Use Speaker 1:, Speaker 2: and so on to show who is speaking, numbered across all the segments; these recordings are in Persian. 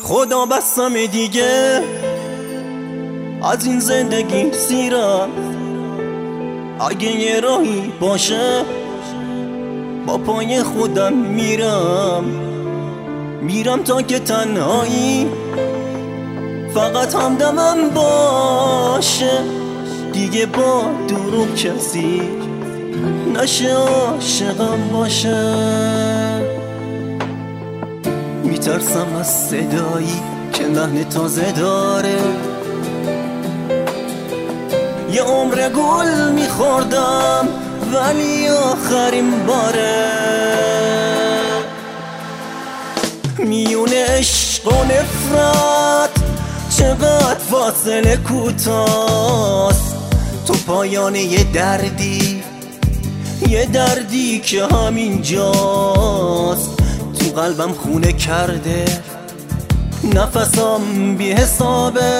Speaker 1: خدا بستم دیگه از این زندگی سیرم. اگه یه راهی باشه با پای خودم میرم تا که تنهایی فقط همدمم باشه. دیگه با دروغ کسی نشه عاشقم باشه. میترسم از صدایی که لحن تازه داره. یه عمر گل میخوردم ولی آخرین باره. میون عشق و نفرت چقدر فاصله کوتاست. تو پایان یه دردی که همینجاست. تو قلبم خونه کرده نفسم بی حسابه.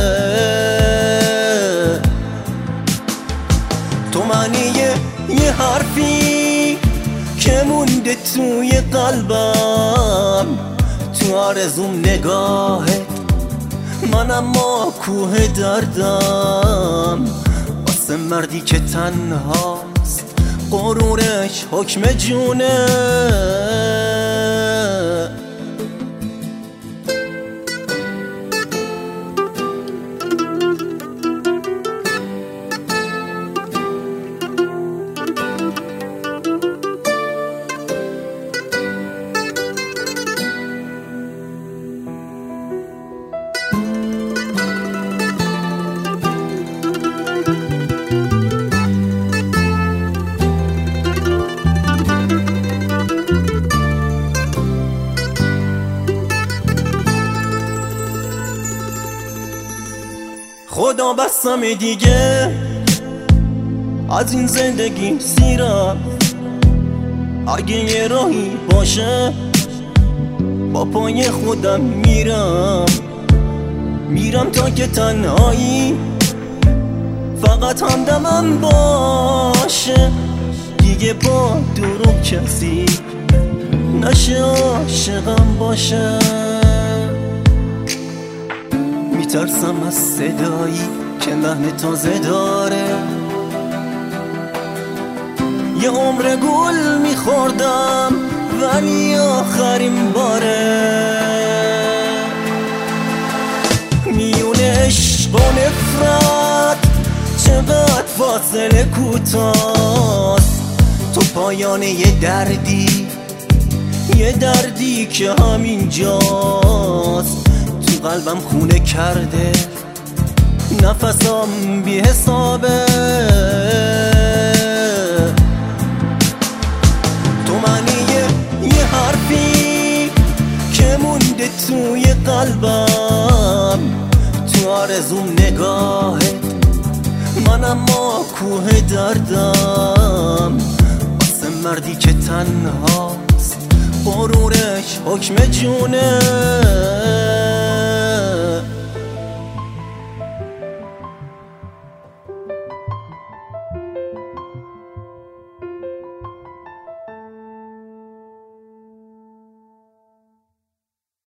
Speaker 1: تو معنی یه حرفی که مونده توی قلبم. تو آرزوم نگاهت من اما کوه دردم. واسه مردی که تنهاست غرورش حکم جونه. خدا بستم دیگه از این زندگی سیرم. اگه یه راهی باشه با پای خودم میرم تا که تنهایی فقط همدمم باشه. دیگه با دروغ کسی نشه عاشقم باشه. میترسم از صدایی که لحن تازه داره. یه عمر گل میخوردم ولی آخرین باره. میون عشق و نفرت چقدر فاصله کوتاست. تو پایان یه دردی که همینجاست. قلبم خونه کرده نفسم بی حسابه. تو معنی یه حرفی که مونده توی قلبم. تو آرزوم نگاهت من اما کوه دردم. واسه مردی که تنهاست غرورش حکم جونه.